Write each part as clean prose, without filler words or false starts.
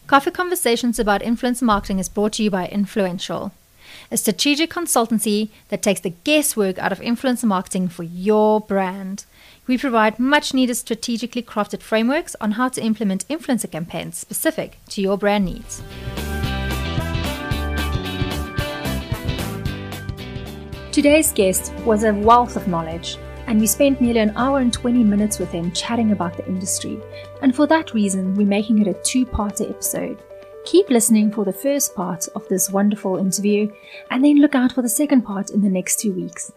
Coffee Conversations about Influencer Marketing is brought to you by Influential, a strategic consultancy that takes the guesswork out of influencer marketing for your brand. We provide much needed strategically crafted frameworks on how to implement influencer campaigns specific to your brand needs. Today's guest was a wealth of knowledge, and we spent nearly an hour and 20 minutes with him chatting about the industry. And for that reason, we're making it a two-parter episode. Keep listening for the first part of this wonderful interview, and then look out for the second part in the next 2 weeks.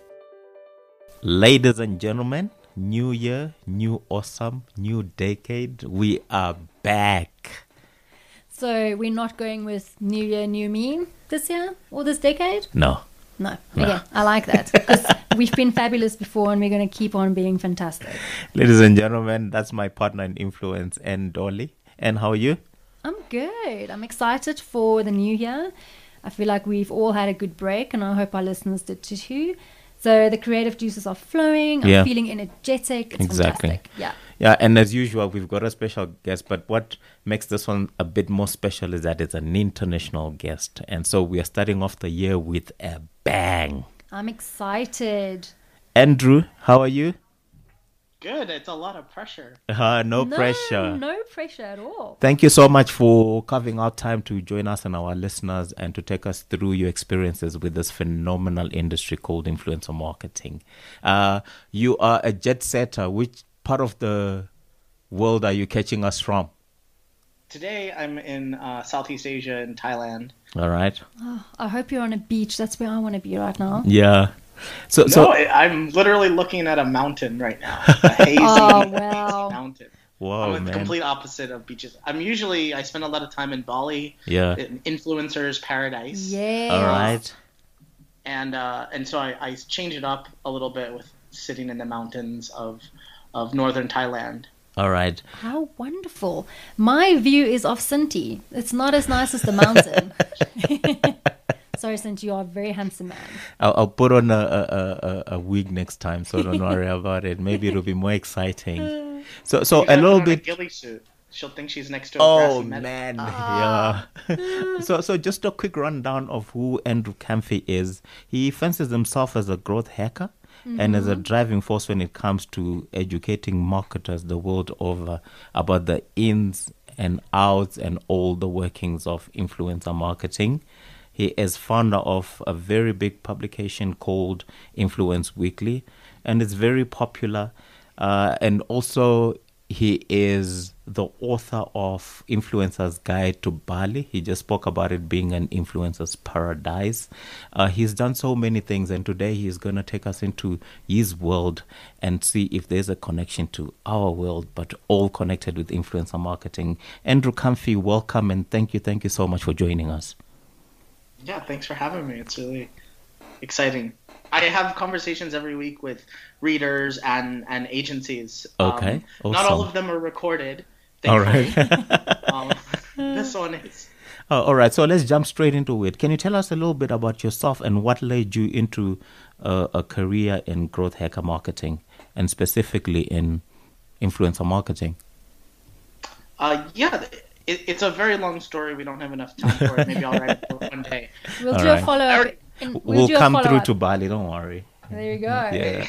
Ladies and gentlemen, new year, new awesome, new decade. We are back. So we're not going with new year, new me this year or this decade? No. Okay, I like that, because we've been fabulous before and we're going to keep on being fantastic. Ladies and gentlemen, that's my partner in influence, and Dolly. And how are you? I'm good. I'm excited for the new year. I feel like we've all had a good break, and I hope our listeners did too. So the creative juices are flowing. I'm feeling energetic. It's fantastic. Yeah, and as usual, we've got a special guest. But what makes this one a bit more special is that it's an international guest. And so we are starting off the year with a bang. I'm excited. Andrew, how are you? Good. It's a lot of pressure. No pressure. No pressure at all. Thank you so much for carving out time to join us and our listeners and to take us through your experiences with this phenomenal industry called influencer marketing. You are a jet setter. Which part of the world are you catching us from? Today I'm in Southeast Asia in Thailand. All right. Oh, I hope you're on a beach. That's where I want to be right now. Yeah. I'm literally looking at a mountain right now. A hazy mountain. Wow, I'm the complete opposite of beaches. I spend a lot of time in Bali. Yeah. In influencers paradise. Yeah. All right. And so I change it up a little bit with sitting in the mountains of northern Thailand. All right. How wonderful. My view is of Sinti. It's not as nice as the mountain. Sorry, Sinti, you are a very handsome man. I'll put on a wig next time, so don't worry about it. Maybe it'll be more exciting. So a little bit. A ghillie suit. She'll think she's next to a grassy meadow. Man, yeah. So just a quick rundown of who Andrew Kamfe is. He fancies himself as a growth hacker. And as a driving force when it comes to educating marketers the world over about the ins and outs and all the workings of influencer marketing. He is founder of a very big publication called Influence Weekly, and it's very popular. And also he is the author of Influencer's Guide to Bali. He just spoke about it being an influencer's paradise. He's done so many things, and today he's going to take us into his world and see if there's a connection to our world, but all connected with influencer marketing. Andrew Kamfe, welcome, and thank you so much for joining us. Yeah, thanks for having me. It's really exciting. I have conversations every week with readers and agencies. Okay, awesome. Not all of them are recorded, thankfully. All right. This one is. All right, so let's jump straight into it. Can you tell us a little bit about yourself and what led you into a career in growth hacker marketing and specifically in influencer marketing? It's a very long story. We don't have enough time for it. Maybe I'll write it for one day. We'll do a follow-up. We'll come through to Bali, don't worry. There you go. Yeah.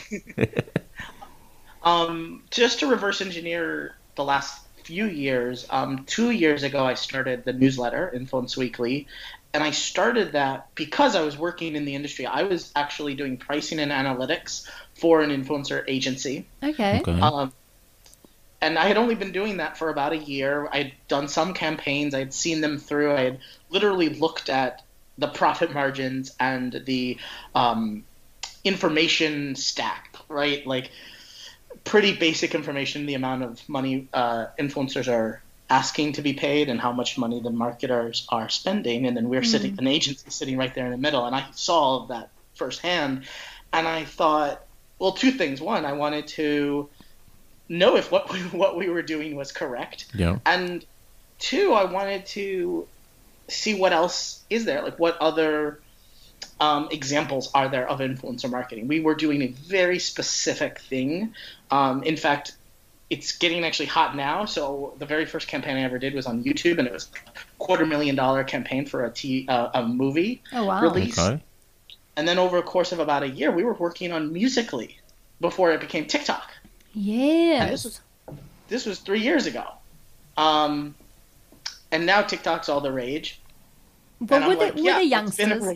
Just to reverse engineer the last few years, 2 years ago I started the newsletter, Influence Weekly, and I started that because I was working in the industry. I was actually doing pricing and analytics for an influencer agency. Okay. And I had only been doing that for about a year. I'd done some campaigns. I had seen them through. I had literally looked at the profit margins and the information stack, right? Like pretty basic information, the amount of money influencers are asking to be paid and how much money the marketers are spending. And then we're sitting, an agency sitting right there in the middle. And I saw all of that firsthand. And I thought, well, two things. One, I wanted to know if what we were doing was correct. Yeah. And two, I wanted to see what else is there, like what other examples are there of influencer marketing. We were doing a very specific thing. In fact, it's getting actually hot now. So the very first campaign I ever did was on YouTube, and it was a $250,000 campaign for a movie release. Okay. And then over a course of about a year, we were working on Musical.ly before it became TikTok. Yeah. This was 3 years ago. And now TikTok's all the rage. But were the youngsters?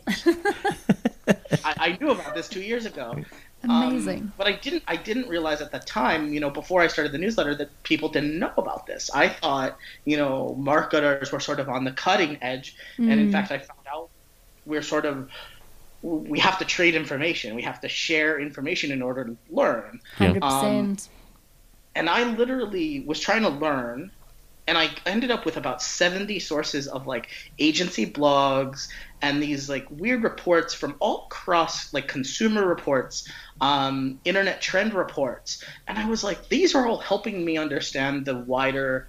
I knew about this 2 years ago. Amazing. But I didn't realize at the time, before I started the newsletter, that people didn't know about this. I thought, marketers were sort of on the cutting edge. And in fact, I found out we have to trade information. We have to share information in order to learn. 100%. And I literally was trying to learn, and I ended up with about 70 sources of like agency blogs and these like weird reports from all across, like consumer reports, internet trend reports. And I was like, these are all helping me understand the wider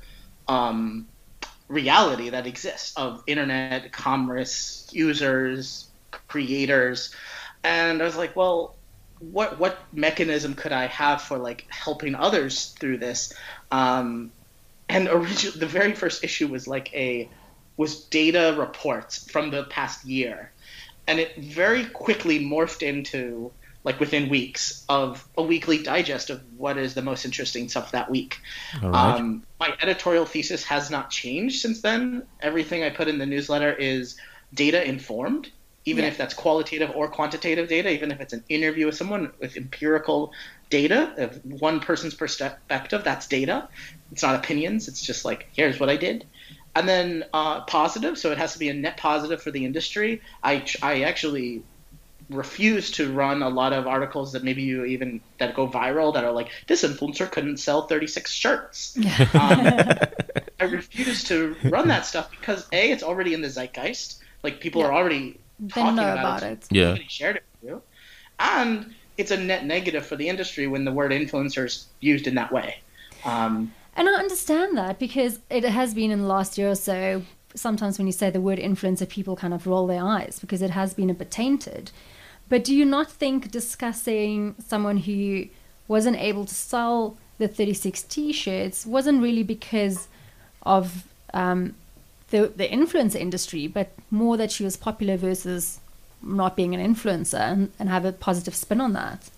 reality that exists of internet commerce users, creators. And I was like, well, what mechanism could I have for like helping others through this? And originally, the very first issue was data reports from the past year, and it very quickly morphed into, like within weeks, of a weekly digest of what is the most interesting stuff that week. All right. My editorial thesis has not changed since then. Everything I put in the newsletter is data informed, even if that's qualitative or quantitative data, even if it's an interview with someone with empirical data of one person's perspective, that's data. It's not opinions. It's just like, here's what I did. And then positive, so it has to be a net positive for the industry. I actually refuse to run a lot of articles that that go viral that are like, this influencer couldn't sell 36 shirts. I refuse to run that stuff because A, it's already in the zeitgeist. Like people are already talking about it. Yeah. Somebody shared it with you. And it's a net negative for the industry when the word influencer is used in that way. And I understand that because it has been in the last year or so, sometimes when you say the word influencer, people kind of roll their eyes because it has been a bit tainted. But do you not think discussing someone who wasn't able to sell the 36 T-shirts wasn't really because of the influencer industry, but more that she was popular versus not being an influencer and have a positive spin on that?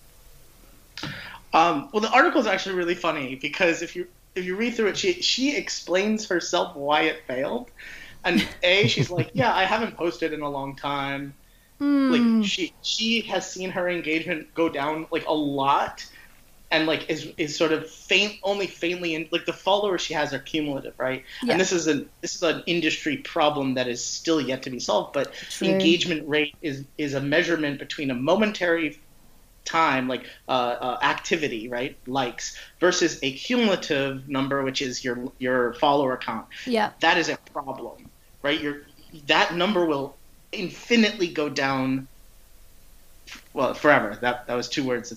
Well, the article is actually really funny because if you read through it, she explains herself why it failed. And she's like, yeah, I haven't posted in a long time. Like she has seen her engagement go down like a lot, and like is sort of only faintly in, like the followers she has are cumulative, right? Yeah. And this is an industry problem that is still yet to be solved. But engagement rate is a measurement between a momentary time, like activity, right, likes, versus a cumulative number, which is your follower count. Yeah, that is a problem, right? That number will infinitely go down. Well, forever. That was two words.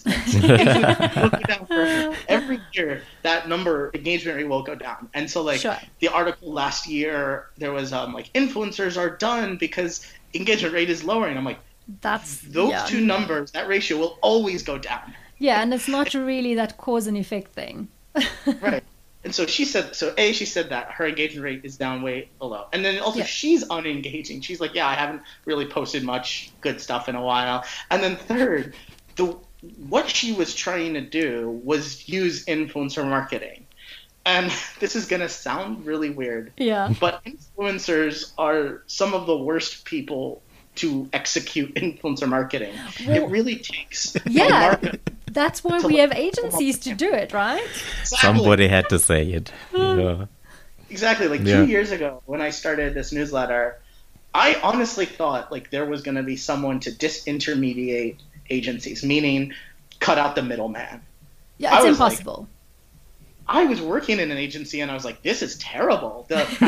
Every year, that number engagement rate will go down. And so, like the article last year, there was like influencers are done because engagement rate is lowering. I'm like, those two numbers, that ratio will always go down. Yeah, and it's not really that cause and effect thing. Right. And so she said that her engagement rate is down way below. And then also she's unengaging. She's like, yeah, I haven't really posted much good stuff in a while. And then third, what she was trying to do was use influencer marketing. And this is going to sound really weird. Yeah. But influencers are some of the worst people to execute influencer marketing. Well, it really takes that's why we have agencies to do it, right? Exactly. Somebody had to say it. Yeah. Exactly. Like 2 years ago when I started this newsletter, I honestly thought like there was going to be someone to disintermediate agencies, meaning cut out the middleman. Yeah, it's impossible. I was working in an agency and I was like, this is terrible.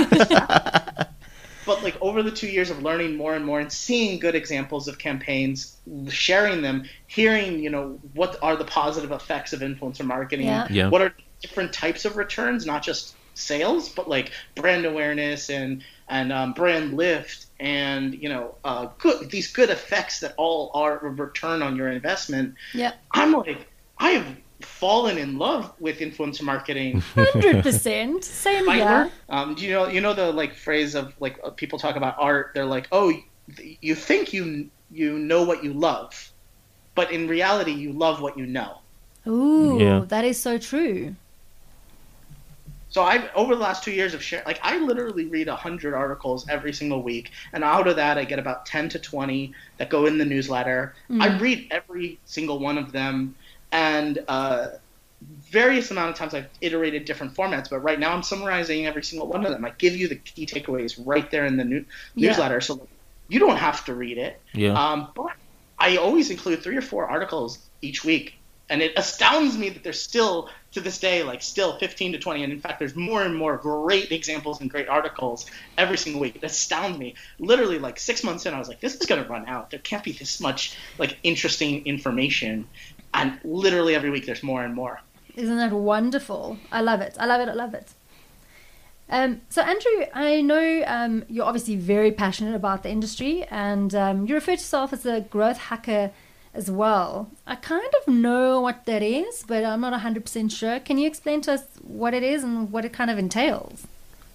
But like over the 2 years of learning more and more and seeing good examples of campaigns, sharing them, hearing, what are the positive effects of influencer marketing? Yeah. What are different types of returns, not just sales, but like brand awareness and brand lift and, these good effects that all are a return on your investment. Yeah. I'm like, I have fallen in love with influencer marketing. 100%. Same here. You know the like phrase of like people talk about art. They're like, oh, you think you know what you love, but in reality, you love what you know. Ooh, that is so true. So I've over the last 2 years of sharing, like I literally read 100 articles every single week, and out of that I get about 10 to 20 that go in the newsletter. I read every single one of them, and various amount of times I've iterated different formats, but right now I'm summarizing every single one of them. I give you the key takeaways right there in the newsletter, so you don't have to read it. But I always include 3 or 4 articles each week, and it astounds me that there's still, to this day, like still 15 to 20, and in fact there's more and more great examples and great articles every single week. It astounds me. Literally like 6 months in, I was like, this is going to run out. There can't be this much like interesting information, and literally every week there's more and more. Isn't that wonderful? I love it. I love it. I love it. So Andrew, I know you're obviously very passionate about the industry, and you refer to yourself as a growth hacker as well. I kind of know what that is, but I'm not 100% sure. Can you explain to us what it is and what it kind of entails?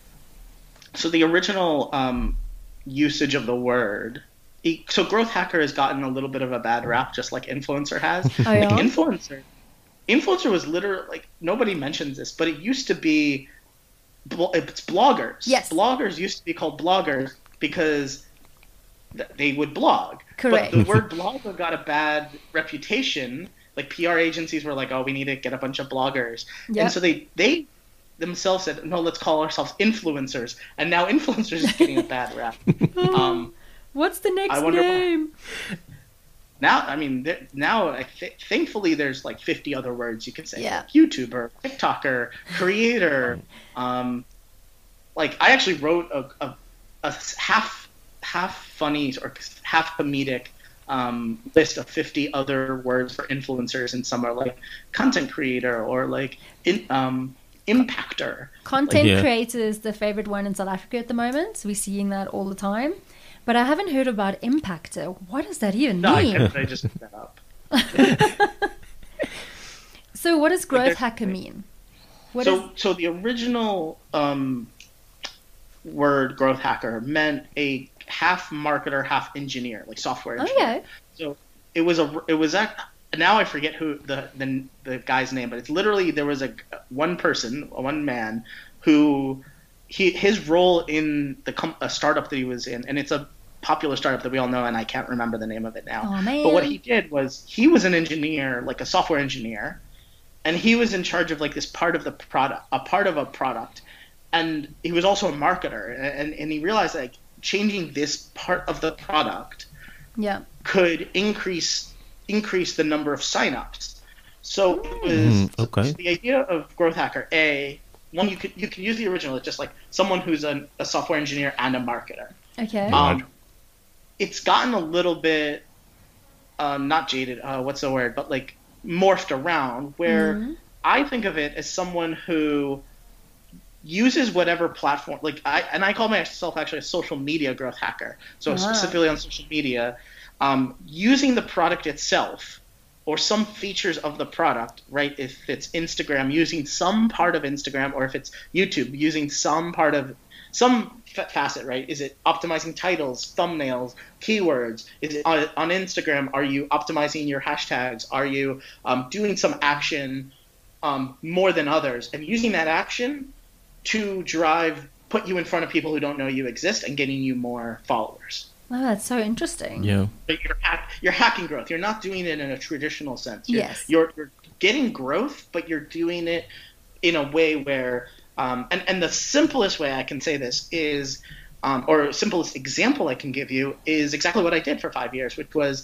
So the original usage of the word, so growth hacker has gotten a little bit of a bad rap, just like influencer has. Oh, yeah? Like influencer was literally, like, nobody mentions this, but it used to be, it's bloggers. Yes. Bloggers used to be called bloggers because they would blog. Correct. But the word blogger got a bad reputation. Like PR agencies were like, oh, we need to get a bunch of bloggers. Yep. And so they themselves said, no, let's call ourselves influencers. And now influencers is getting a bad rap. What's the next name? Now, I mean, thankfully there's like 50 other words you can say. Yeah. Like YouTuber, TikToker, creator. Like I actually wrote a half funny or half comedic list of 50 other words for influencers, and some are like content creator or like impactor. Content creator is the favorite one in South Africa at the moment. We're seeing that all the time. But I haven't heard about impactor. What does that even mean? No, I just made that up. So what does growth hacker mean? So the original word growth hacker meant a half marketer, half engineer, like software engineer. Okay. So it was now I forget who the guy's name, but it's literally there was one man who his role in a startup that he was in, and it's a popular startup that we all know, and I can't remember the name of it now. Oh, man. But what he did was he was an engineer, like a software engineer, and he was in charge of like this part of the product, a part of a product, and he was also a marketer, and he realized like changing this part of the product could increase the number of signups. So it was the idea of growth hacker. One, you could use the original. It's just like someone who's a software engineer and a marketer. Okay. It's gotten a little bit not jaded. What's the word? But like morphed around. Where I think of it as someone who uses whatever platform. Like I call myself actually a social media growth hacker. So specifically on social media, using the product itself, or some features of the product, right? If it's Instagram, using some part of Instagram, or if it's YouTube, using some part of some facet, right? Is it optimizing titles, thumbnails, keywords? Is it on Instagram? Are you optimizing your hashtags? Are you doing some action more than others, and using that action to put you in front of people who don't know you exist and getting you more followers? Oh, that's so interesting. Yeah. But you're hacking growth. You're not doing it in a traditional sense. Yes. You're getting growth, but you're doing it in a way where, and the simplest way I can say this is, or simplest example I can give you is exactly what I did for 5 years, which was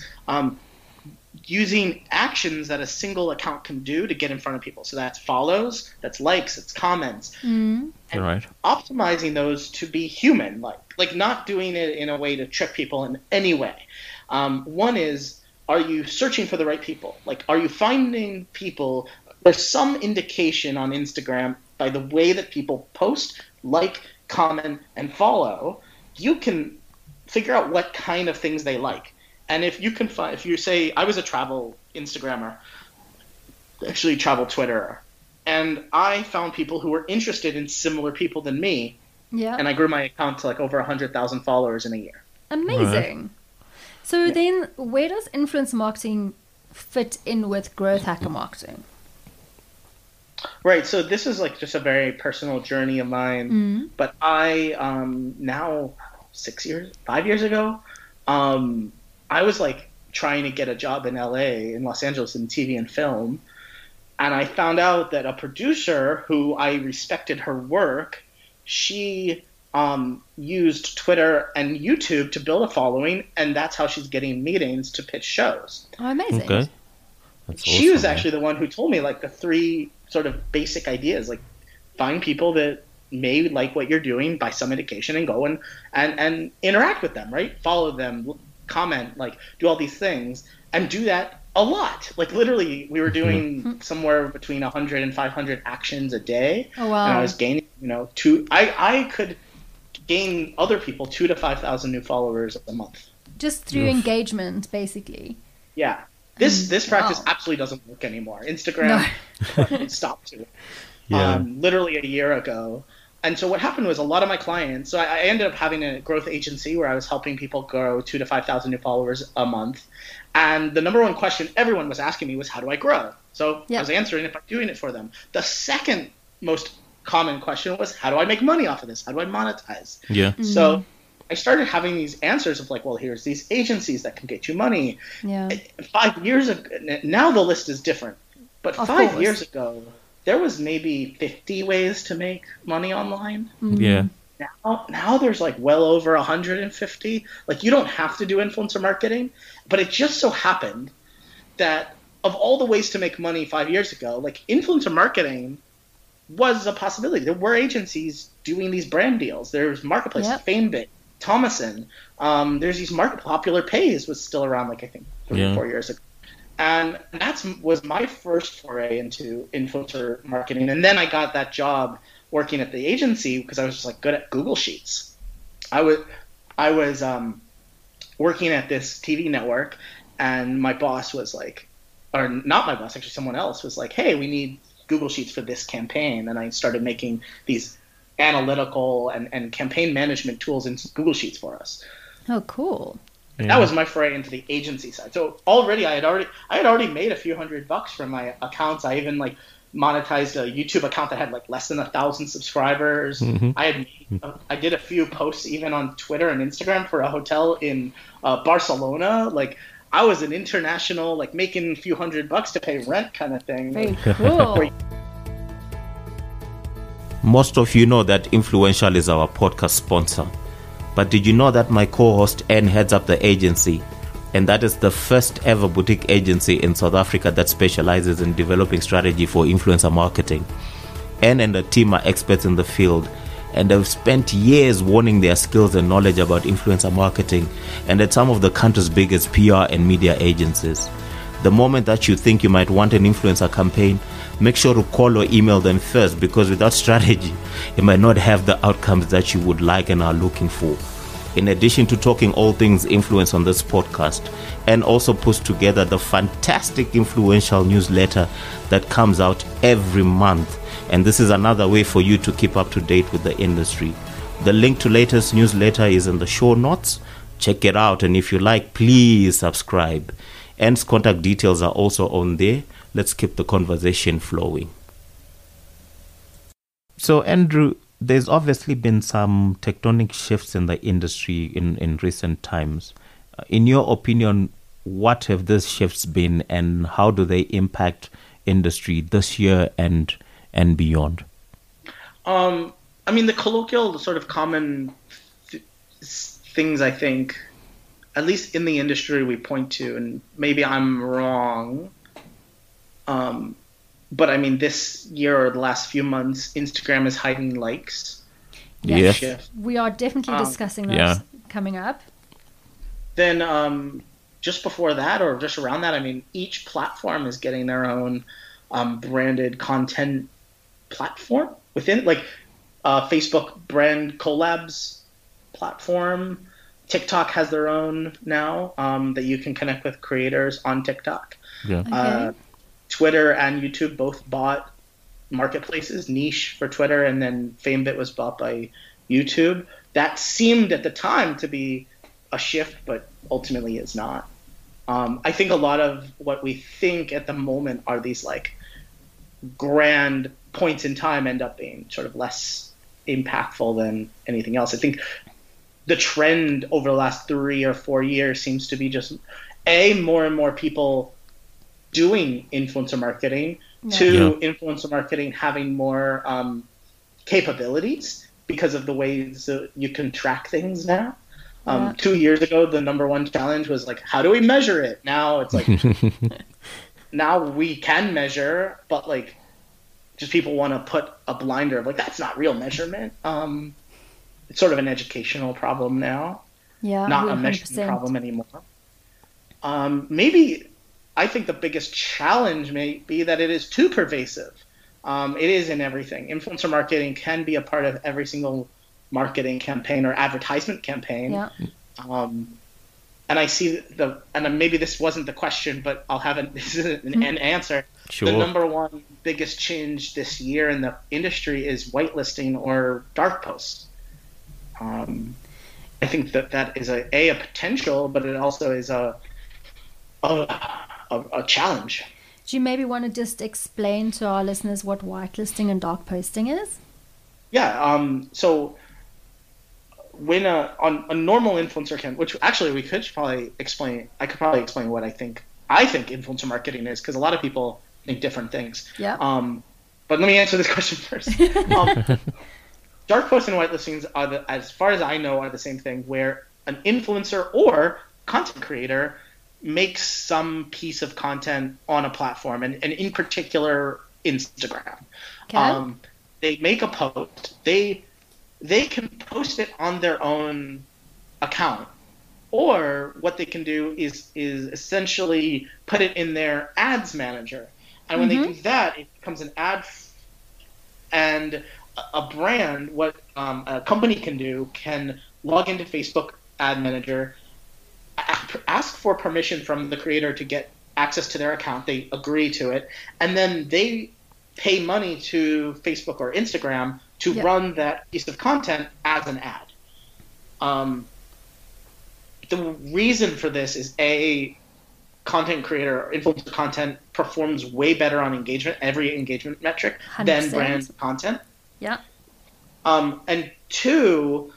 using actions that a single account can do to get in front of people. So that's follows, that's likes, that's comments. Mm. And right. Optimizing those to be human, like not doing it in a way to trick people in any way. One is, are you searching for the right people? Like, are you finding people? There's some indication on Instagram by the way that people post, like, comment, and follow. You can figure out what kind of things they like. And if you say, I was a travel Instagrammer, actually travel Twitter. And I found people who were interested in similar people than me. Yeah. And I grew my account to like over 100,000 followers in a year. Amazing. Right. So then where does influencer marketing fit in with growth hacker marketing? Right. So this is like just a very personal journey of mine. But I, now 5 years ago, I was like trying to get a job in LA, in Los Angeles, in TV and film. And I found out that a producer who I respected her work, she used Twitter and YouTube to build a following, and that's how she's getting meetings to pitch shows. Oh, amazing. Okay. That's She was awesome, actually the one who told me like the 3 sort of basic ideas, like find people that may like what you're doing by some indication and go and interact with them, right? Follow them, comment, like do all these things, and do that a lot. Like literally we were doing somewhere between 100 and 500 actions a day. Oh, wow. And I was gaining, I could gain other people 2,000 to 5,000 new followers a month. Just through engagement, basically. Yeah. This practice absolutely doesn't work anymore. Instagram stopped it. Literally a year ago. And so what happened was a lot of my clients, so I ended up having a growth agency where I was helping people grow 2,000 to 5,000 new followers a month. And the number one question everyone was asking me was, how do I grow? So I was answering it by doing it for them. The second most common question was, how do I make money off of this? How do I monetize? Yeah. So I started having these answers of like, well, here's these agencies that can get you money. Yeah. 5 years ago, now the list is different. But Of 5 course. years ago, there was maybe 50 ways to make money online. Yeah. Now there's like well over 150. Like you don't have to do influencer marketing, but it just so happened that of all the ways to make money 5 years ago, like influencer marketing was a possibility. There were agencies doing these brand deals. There's marketplaces, FameBit, Thomason. There's these Popular Pays was still around like I think 4 years ago. And that was my first foray into influencer marketing. And then I got that job working at the agency because I was just like good at Google Sheets. I was working at this TV network, and my boss was like, or not my boss, actually someone else was like, hey, we need Google Sheets for this campaign. And I started making these analytical and campaign management tools in Google Sheets for us. Oh, cool. Yeah. That was my foray into the agency side. So already I had already made a few $100 from my accounts. I even like monetized a YouTube account that had like less than 1,000 subscribers. I did a few posts even on Twitter and Instagram for a hotel in Barcelona. Like I was an international, like making a few $100 to pay rent kind of thing. Very cool. Most of you know that Influential is our podcast sponsor. But did you know that my co-host Anne heads up the agency? And that is the first ever boutique agency in South Africa that specializes in developing strategy for influencer marketing. Anne and the team are experts in the field and have spent years honing their skills and knowledge about influencer marketing and at some of the country's biggest PR and media agencies. The moment that you think you might want an influencer campaign, make sure to call or email them first, because without strategy, you might not have the outcomes that you would like and are looking for. In addition to talking all things influence on this podcast, and also puts together the fantastic Influential newsletter that comes out every month. And this is another way for you to keep up to date with the industry. The link to latest newsletter is in the show notes. Check it out, and if you like, please subscribe. Anne's contact details are also on there. Let's keep the conversation flowing. So, Andrew, there's obviously been some tectonic shifts in the industry in recent times. In your opinion, what have these shifts been, and how do they impact industry this year and beyond? I mean, the colloquial sort of common things, I think, at least in the industry we point to, and maybe I'm wrong, but I mean, this year or the last few months, Instagram is hiding likes. Yes. We are definitely discussing that coming up. Then just before that, or just around that, I mean, each platform is getting their own branded content platform within, like Facebook brand collabs platform. TikTok has their own now that you can connect with creators on TikTok. Yeah. Okay. Twitter and YouTube both bought marketplaces, Niche for Twitter, and then FameBit was bought by YouTube. That seemed at the time to be a shift, but ultimately is not. I think a lot of what we think at the moment are these like grand points in time end up being sort of less impactful than anything else. I think the trend over the last 3 or 4 years seems to be just more and more people doing influencer marketing, influencer marketing having more capabilities because of the ways that you can track things now. 2 years ago, the number one challenge was like, how do we measure it? Now it's like, now we can measure, but like, just people want to put a blinder of like, that's not real measurement. It's sort of an educational problem now, not 100%. A measurement problem anymore. Maybe I think the biggest challenge may be that it is too pervasive. It is in everything. Influencer marketing can be a part of every single marketing campaign or advertisement campaign. Yeah. And I see and maybe this wasn't the question, but I'll have an answer. Sure. The number one biggest change this year in the industry is whitelisting or dark posts. I think that is a potential, but it also is a challenge. Do you maybe want to just explain to our listeners what whitelisting and dark posting is? Yeah. So when on a normal influencer campaign, which actually we could probably explain, I could probably explain what I think influencer marketing is, because a lot of people think different things. Yeah. But let me answer this question first. Dark posts and whitelistings are, as far as I know, are the same thing, where an influencer or content creator makes some piece of content on a platform, and in particular Instagram. Okay. They make a post. They can post it on their own account, or what they can do is essentially put it in their ads manager. And when they do that, it becomes an ad, and a brand, what a company can do, can log into Facebook Ad Manager, ask for permission from the creator to get access to their account. They agree to it, and then they pay money to Facebook or Instagram to run that piece of content as an ad. The reason for this is content creator or influencer content performs way better on engagement, every engagement metric, 100%. Than brand content. Yeah. And two,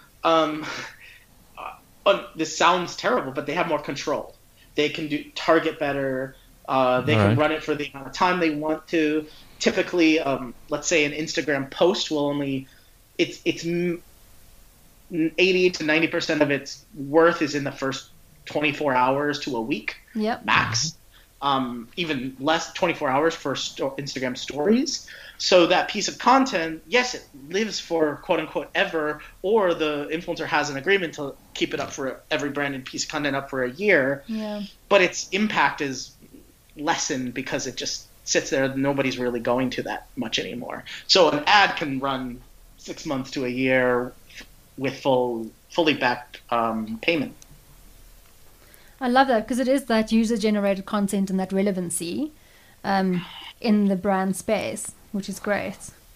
this sounds terrible, but they have more control. They can target better. They can run it for the amount of time they want to. Typically, let's say an Instagram post will it's 80 to 90% of its worth is in the first 24 hours to a week, max. Even less, 24 hours for Instagram stories. So that piece of content, yes, it lives for quote unquote ever, or the influencer has an agreement to keep it up for every branded piece of content up for a year. Yeah. But its impact is lessened because it just sits there. Nobody's really going to that much anymore. So an ad can run 6 months to a year with fully backed payment. I love that, because it is that user-generated content and that relevancy in the brand space, which is great.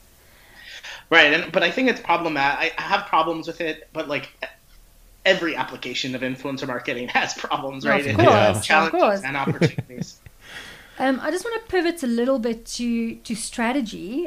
Right, but I think it's problematic. I have problems with it, but like every application of influencer marketing has problems, right? Of course, challenges and opportunities. I just want to pivot a little bit to strategy.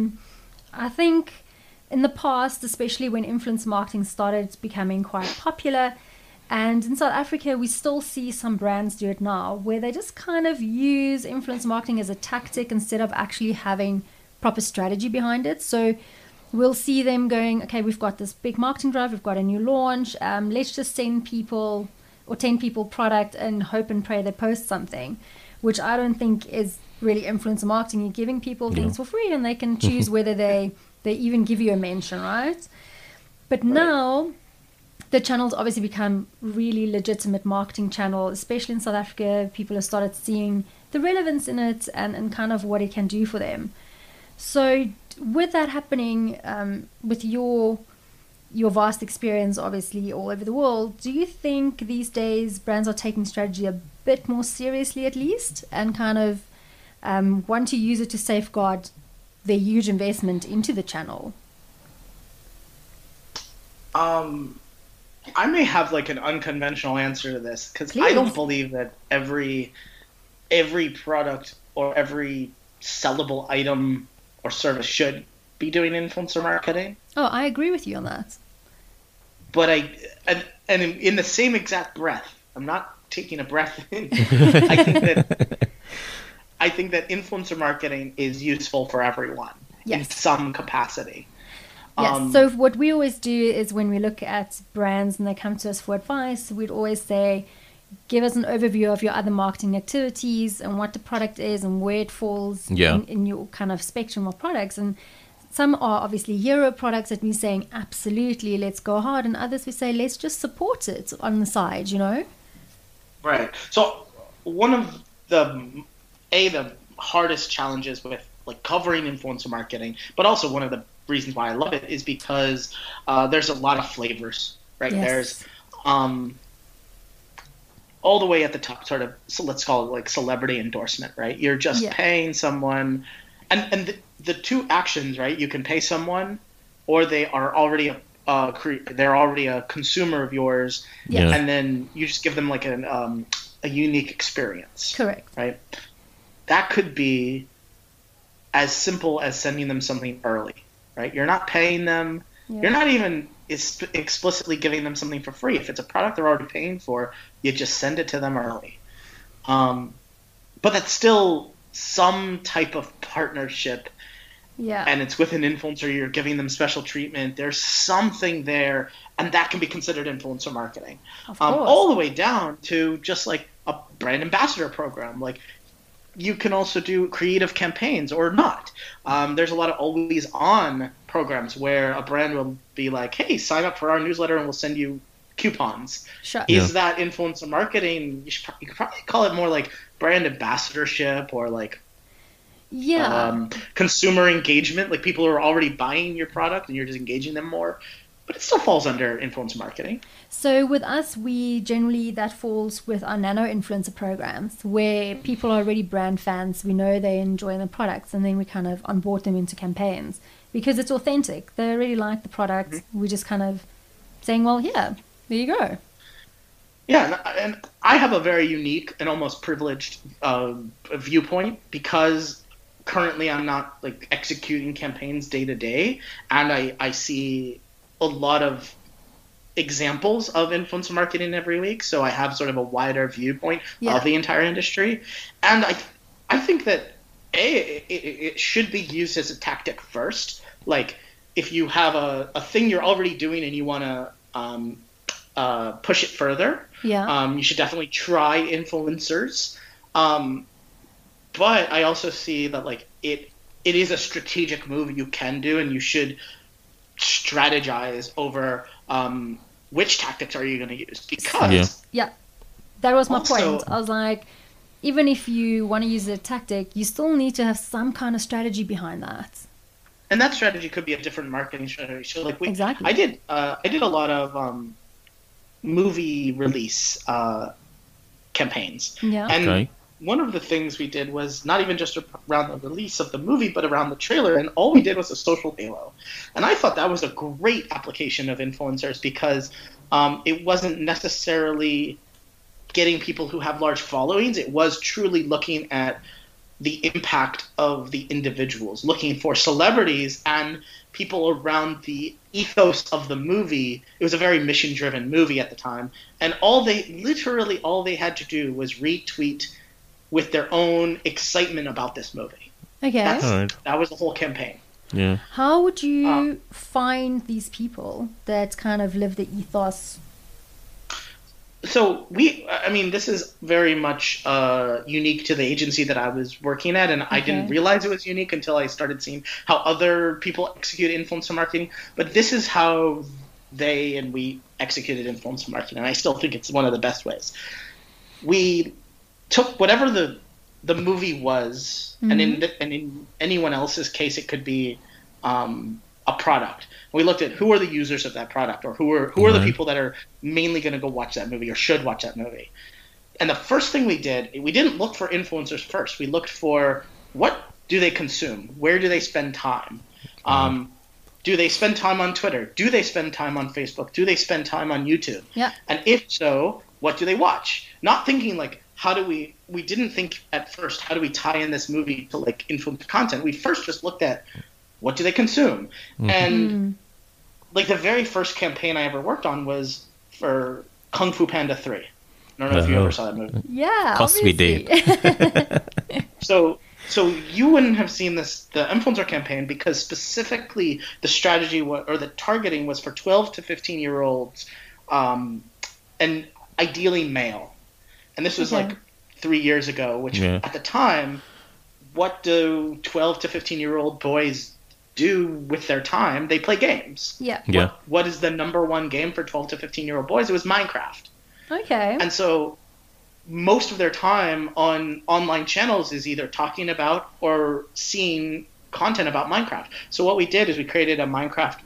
I think in the past, especially when influencer marketing started becoming quite popular, and in South Africa, we still see some brands do it now, where they just kind of use influencer marketing as a tactic instead of actually having proper strategy behind it. So we'll see them going, okay, we've got this big marketing drive, we've got a new launch, let's just send people or 10 people product and hope and pray they post something, which I don't think is really influencer marketing. You're giving people things for free and they can choose whether they even give you a mention, right? But now the channel's obviously become really legitimate marketing channel, especially in South Africa. People have started seeing the relevance in it and kind of what it can do for them. So with that happening, with your vast experience, obviously, all over the world, do you think these days brands are taking strategy a bit more seriously, at least, and kind of want to use it to safeguard their huge investment into the channel? I may have like an unconventional answer to this because Please. I don't believe that every product or every sellable item or service should be doing influencer marketing. Oh, I agree with you on that. But and in the same exact breath, I'm not taking a breath in. I think that influencer marketing is useful for everyone in some capacity. Yes. So what we always do is when we look at brands and they come to us for advice, we'd always say, give us an overview of your other marketing activities and what the product is and where it falls in your kind of spectrum of products. And some are obviously hero products that we're saying, absolutely, let's go hard. And others we say, let's just support it on the side, you know? Right. So one of the hardest challenges with like covering influencer marketing, but also one of the reasons why I love it is because there's a lot of flavors, right? Yes. There's all the way at the top, sort of, so let's call it like celebrity endorsement, right? You're just paying someone, and the two actions, right? You can pay someone, or they are already they're already a consumer of yours, and then you just give them like a unique experience. Correct. Right. That could be as simple as sending them something early. Right? You're not paying them. Yeah. You're not even explicitly giving them something for free. If it's a product they're already paying for, you just send it to them early. But that's still some type of partnership. Yeah. And it's with an influencer. You're giving them special treatment. There's something there, and that can be considered influencer marketing. Of course. All the way down to just like a brand ambassador program. Like, you can also do creative campaigns or not. There's a lot of always-on programs where a brand will be like, hey, sign up for our newsletter and we'll send you coupons. Sure. Is that influencer marketing? You could probably call it more like brand ambassadorship or like consumer engagement. Like people are already buying your product and you're just engaging them more. But it still falls under influencer marketing. So with us, that falls with our nano influencer programs where people are already brand fans. We know they enjoy the products, and then we kind of onboard them into campaigns because it's authentic. They really like the product. Mm-hmm. We're just kind of saying, well, there you go. Yeah, and I have a very unique and almost privileged viewpoint because currently I'm not like executing campaigns day to day, and I see a lot of examples of influencer marketing every week, so I have sort of a wider viewpoint of the entire industry. And I think that it should be used as a tactic first. Like if you have a thing you're already doing and you want to push it further, you should definitely try influencers. But I also see that like it is a strategic move you can do, and you should strategize over which tactics are you going to use, because that was my point. I was like, even if you want to use a tactic, you still need to have some kind of strategy behind that, and that strategy could be a different marketing strategy. So like exactly. I did a lot of movie release campaigns, and one of the things we did was not even just around the release of the movie, but around the trailer, and all we did was a social halo. And I thought that was a great application of influencers because it wasn't necessarily getting people who have large followings. It was truly looking at the impact of the individuals, looking for celebrities and people around the ethos of the movie. It was a very mission-driven movie at the time, and all they had to do was retweet with their own excitement about this movie. Okay. That was the whole campaign. Yeah. How would you find these people that kind of live the ethos? So this is very much unique to the agency that I was working at, and I didn't realize it was unique until I started seeing how other people execute influencer marketing. But this is how we executed influencer marketing, and I still think it's one of the best ways. We took whatever the movie was, and in anyone else's case, it could be a product. We looked at who are the users of that product, or who are the people that are mainly going to go watch that movie or should watch that movie. And the first thing we did, we didn't look for influencers first. We looked for what do they consume? Where do they spend time? Do they spend time on Twitter? Do they spend time on Facebook? Do they spend time on YouTube? Yeah. And if so, what do they watch? Not thinking like, how do we didn't think at first, how do we tie in this movie to like influencer content? We first just looked at what do they consume? And like the very first campaign I ever worked on was for Kung Fu Panda 3. I don't know if you ever saw that movie. Yeah, Of course we did. So you wouldn't have seen the influencer campaign because specifically the strategy or the targeting was for 12 to 15-year-olds, and ideally male. And this was like 3 years ago, which at the time, what do 12 to 15-year-old boys do with their time? They play games. Yeah. What is the number one game for 12 to 15-year-old boys? It was Minecraft. Okay. And so most of their time on online channels is either talking about or seeing content about Minecraft. So what we did is we created a Minecraft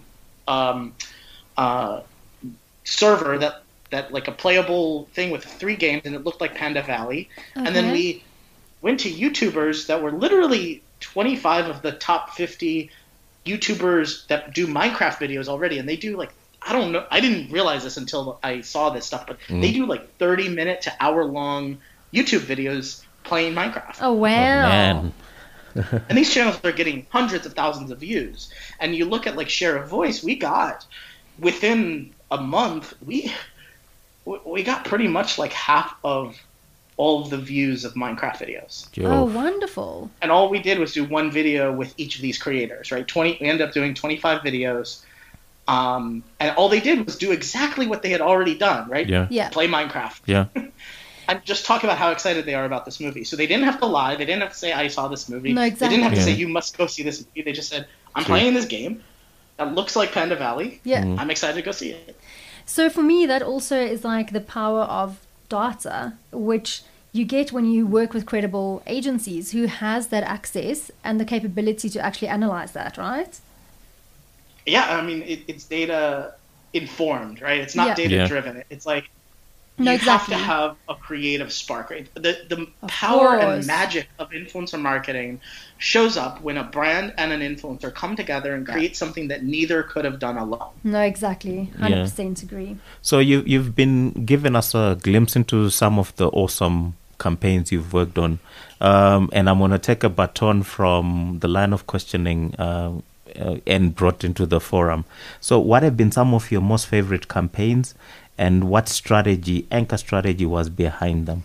server that like a playable thing with 3 games, and it looked like Panda Valley. Okay. And then we went to YouTubers that were literally 25 of the top 50 YouTubers that do Minecraft videos already, and they do like, I don't know, I didn't realize this until I saw this stuff, but they do like 30-minute to hour-long YouTube videos playing Minecraft. Oh, wow. Oh, man. And these channels are getting hundreds of thousands of views. And you look at like share of voice, we got within a month, we got pretty much like half of all of the views of Minecraft videos. Oh, wonderful. And all we did was do one video with each of these creators, right? We ended up doing 25 videos. And all they did was do exactly what they had already done, right? Yeah. Play Minecraft. Yeah. And just talk about how excited they are about this movie. So they didn't have to lie. They didn't have to say, I saw this movie. No, exactly. They didn't have to say, you must go see this movie. They just said, I'm playing this game that looks like Panda Valley. Yeah. I'm excited to go see it. So for me, that also is like the power of data, which you get when you work with credible agencies who has that access and the capability to actually analyze that, right? Yeah, I mean, it's data informed, right? It's not data driven. It's like you have to have a creative spark, right? The power and magic of influencer marketing shows up when a brand and an influencer come together and create something that neither could have done alone. No, exactly. 100% agree. So you've been giving us a glimpse into some of the awesome campaigns you've worked on, and I'm going to take a baton from the line of questioning and brought into the forum. So what have been some of your most favorite campaigns, and what anchor strategy was behind them?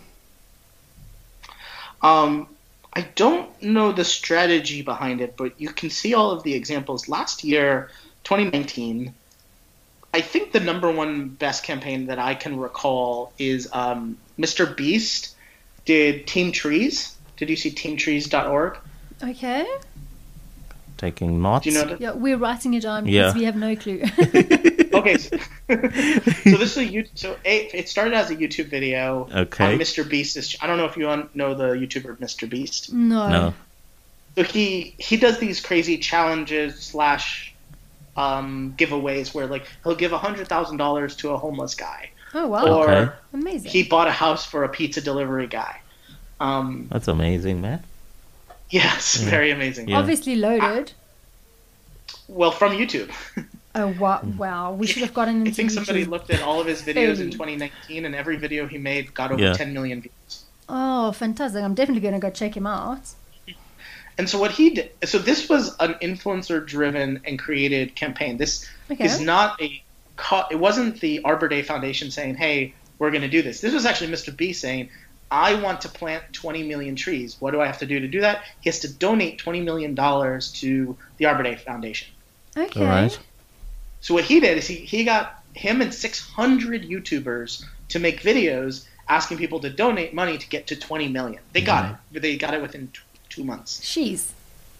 I don't know the strategy behind it, but you can see all of the examples. Last year, 2019, I think the number one best campaign that I can recall is Mr. Beast did Team Trees. Did you see teamtrees.org? Okay. Taking notes. Do you know that? Yeah, we're writing it down because we have no clue. Okay, so this is it started as a YouTube video on Mr. Beast. I don't know if you know the YouTuber Mr. Beast. No. So he does these crazy challenges / giveaways where like he'll give $100,000 to a homeless guy. Oh wow! Or amazing. He bought a house for a pizza delivery guy. That's amazing, man. Yes, very amazing. Yeah. Obviously loaded. Well, from YouTube. Oh, wow. We should have gotten into I think somebody YouTube looked at all of his videos in 2019, and every video he made got over 10 million views. Oh, fantastic. I'm definitely going to go check him out. And so what he did, so this was an influencer-driven and created campaign. This is not it wasn't the Arbor Day Foundation saying, hey, we're going to do this. This was actually Mr. B saying, I want to plant 20 million trees. What do I have to do to that? He has to donate $20 million to the Arbor Day Foundation. Okay. All right. So what he did is he got him and 600 YouTubers to make videos asking people to donate money to get to 20 million. They got it. They got it within 2 months. Jeez.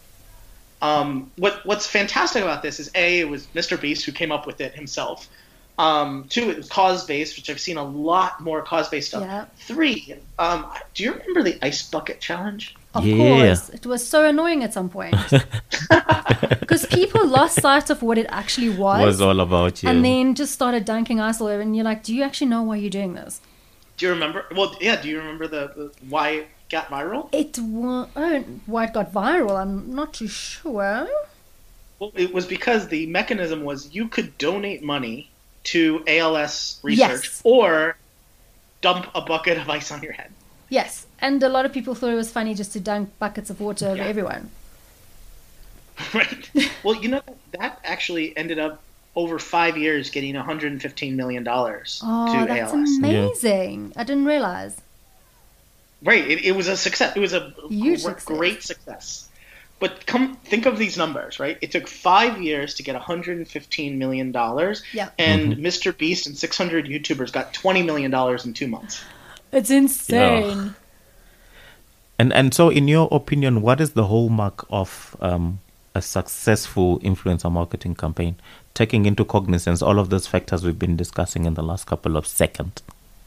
What's fantastic about this is it was Mr. Beast who came up with it himself. 2, it was cause-based, which I've seen a lot more cause-based stuff. Yeah. 3, do you remember the ice bucket challenge? Of course. It was so annoying at some point. Because people lost sight of what it actually was all about. And then just started dunking ice all over. And you're like, do you actually know why you're doing this? Do you remember? Well, yeah. Do you remember the why got viral? It was, why it got viral, I'm not too sure. Well, it was because the mechanism was you could donate money to ALS research Yes. or dump a bucket of ice on your head. Yes, and a lot of people thought it was funny just to dunk buckets of water over Yeah. everyone. Right. Well, you know, that actually ended up over 5 years getting $115 million Oh, to that's ALS. amazing. I didn't realize. Right. It was a success. It was a Huge success. great success. But think of these numbers, right? It took 5 years to get $115 million. Yeah. And Mr. Beast and 600 YouTubers got $20 million in 2 months. It's insane. And so, in your opinion, what is the hallmark of a successful influencer marketing campaign, taking into cognizance all of those factors we've been discussing in the last couple of seconds?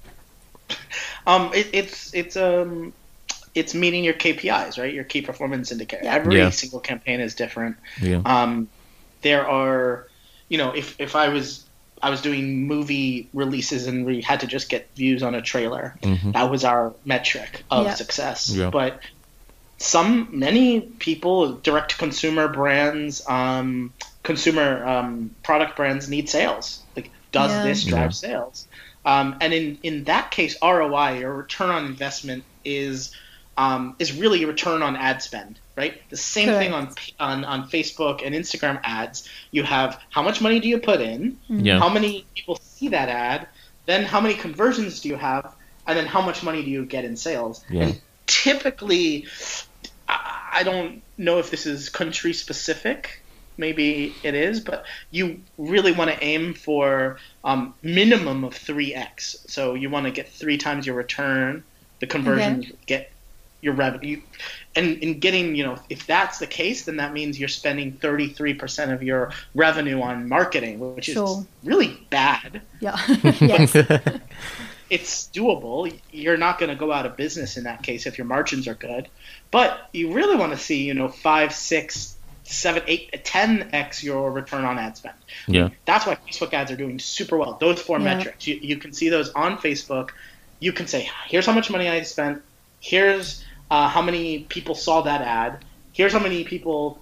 It's meeting your KPIs, right? Your key performance indicator. Yeah. Every single campaign is different. Yeah. There are, if I was doing movie releases and we had to just get views on a trailer, that was our metric of success. Yeah. But many people, direct to consumer brands, consumer product brands need sales. Like, does this drive sales? And in that case, ROI, or return on investment, is really a return on ad spend, right? The same thing on Facebook and Instagram ads. You have how much money do you put in, how many people see that ad, then how many conversions do you have, and then how much money do you get in sales. Yeah. And typically, I don't know if this is country specific. Maybe it is, but you really want to aim for minimum of 3x. So you want to get 3 times your return, the conversions, get your revenue. And in getting, if that's the case, then that means you're spending 33% of your revenue on marketing, which is really bad. Yeah. Yes. It's doable. You're not going to go out of business in that case if your margins are good. But you really want to see, 5, 6, 7, 8, 10x your return on ad spend. Yeah. That's why Facebook ads are doing super well. Those 4 metrics. You can see those on Facebook. You can say, here's how much money I spent. Here's how many people saw that ad. Here's how many people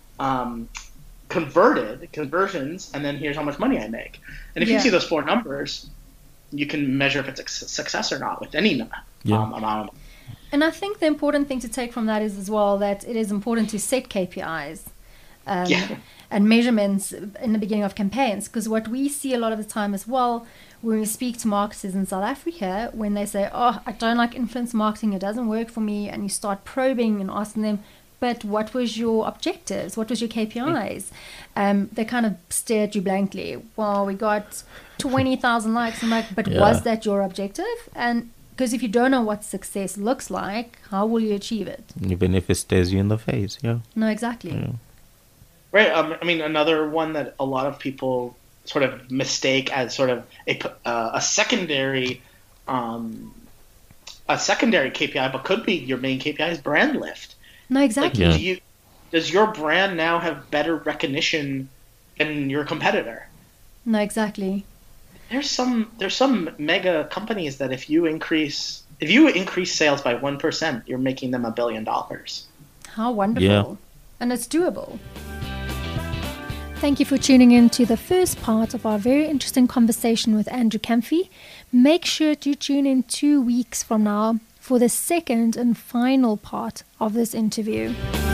conversions, and then here's how much money I make. And if you see those 4 numbers, you can measure if it's a success or not with any amount of money. And I think the important thing to take from that is as well that it is important to set KPIs and measurements in the beginning of campaigns, because what we see a lot of the time as well when we speak to marketers in South Africa, when they say, oh, I don't like influence marketing, it doesn't work for me, and you start probing and asking them, but what was your objectives? What was your KPIs? They kind of stare at you blankly. Well, we got 20,000 likes. I'm like, but was that your objective? And because if you don't know what success looks like, how will you achieve it? Even if it stares you in the face, No, exactly. Yeah. Right. I mean, another one that a lot of people sort of mistake as sort of a secondary KPI, but could be your main KPI, is brand lift. No, exactly. Like, does your brand now have better recognition than your competitor? No, exactly. There's some mega companies that if you increase sales by 1%, you're making them $1 billion. How wonderful. Yeah. And it's doable. Thank you for tuning in to the first part of our very interesting conversation with Andrew Camphy. Make sure to tune in 2 weeks from now for the second and final part of this interview.